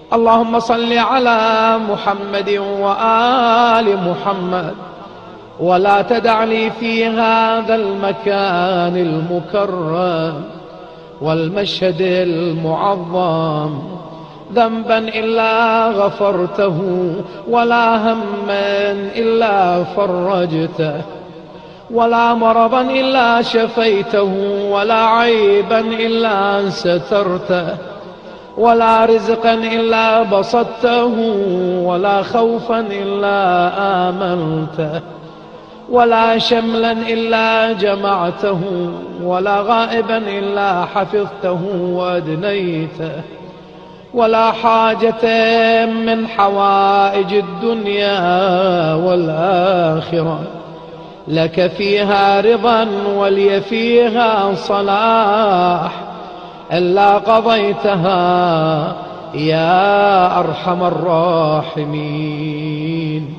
اللهم صل على محمد وآل محمد، ولا تدع لي في هذا المكان المكرم والمشهد المعظم ذنبا إلا غفرته، ولا هما إلا فرجته، ولا مرضا إلا شفيته، ولا عيبا إلا سترته، ولا رزقا إلا بسطته، ولا خوفا إلا آمنته، ولا شملا إلا جمعته، ولا غائبا إلا حفظته وأدنيته، ولا حاجة من حوائج الدنيا والآخرة لك فيها رضا ولي فيها صلاح إلا قضيتها يا أرحم الراحمين.